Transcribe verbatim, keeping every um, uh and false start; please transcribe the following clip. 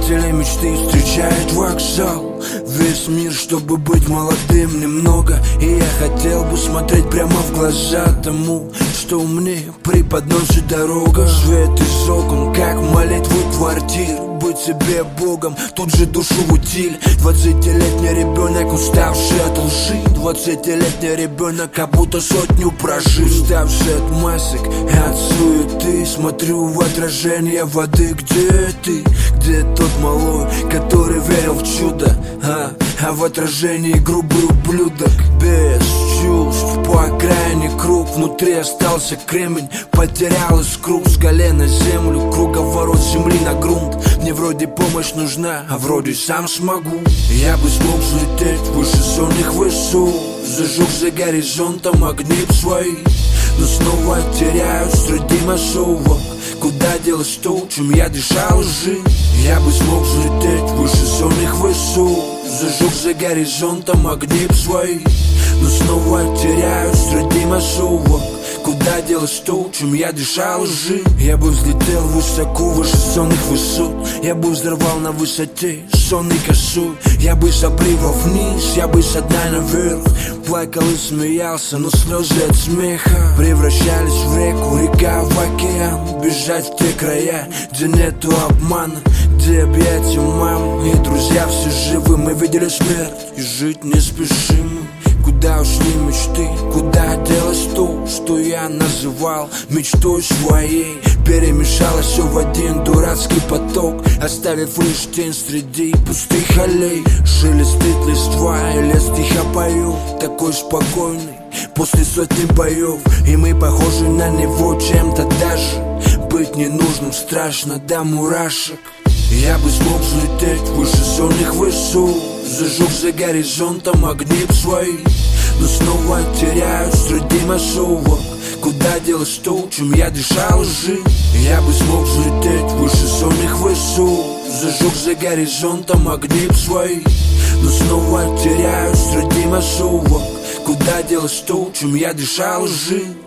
Водители мечты встречают вокзал. Весь мир, чтобы быть молодым немного. И я хотел бы смотреть прямо в глаза тому, что мне преподносит дорога. Свет из окон, как молитву квартир. Быть себе богом, тут же душу в утиль. Двадцатилетний ребенок, уставший от лжи. Двадцатилетний ребенок, как будто сотню прожил. Уставший от масок и от суеты. Смотрю в отражение воды. Где ты? Где тот малой, который верил в чудо? А, а в отражении грубый ублюдок. Без чувств, по окраине круг. Внутри остался кремень, потерял искру. С колена землю, круговорот земли на грунт. Мне вроде помощь нужна, а вроде сам смогу. Я бы смог взлететь выше сонных высот. Зажег за горизонтом огни свои. Но снова теряюсь среди массовок. Куда делось то, чем я дышал жизнь? Я бы смог взлететь выше сонных высот. Зажег за горизонтом огни свои. Но снова теряюсь среди массовок. Куда делось то, чем я дышал жизнь? Я бы взлетел высоко выше сонных высот. Я бы взорвал на высоте сонный косой. Я бы с обрыва вниз, я бы со дна наверх. Плакал и смеялся, но слезы от смеха превращались в реку, река в океан. Бежать в те края, где нету обмана, где объятия мам и друзья все живы. Мы видели смерть и жить не спешим. Куда ушли мечты, куда делось то, что я называл мечтой своей? Перемешалось все в один дурацкий поток, оставив лишь тень среди пустых аллей. Шелестит листва и лес тихо поет, такой спокойный после сотни боев. И мы похожи на него чем-то даже. Быть ненужным страшно до мурашек. Я бы смог взлететь выше сонных высот. Зажег за горизонтом огни свои. Но снова теряюсь среди массовок. Куда делось то, чем я дышал жизнь? Я бы смог взлететь выше сонных высот. Зажег за горизонтом огни свои. Но снова теряюсь среди массовок. Куда делось то, чем я дышал жизнь?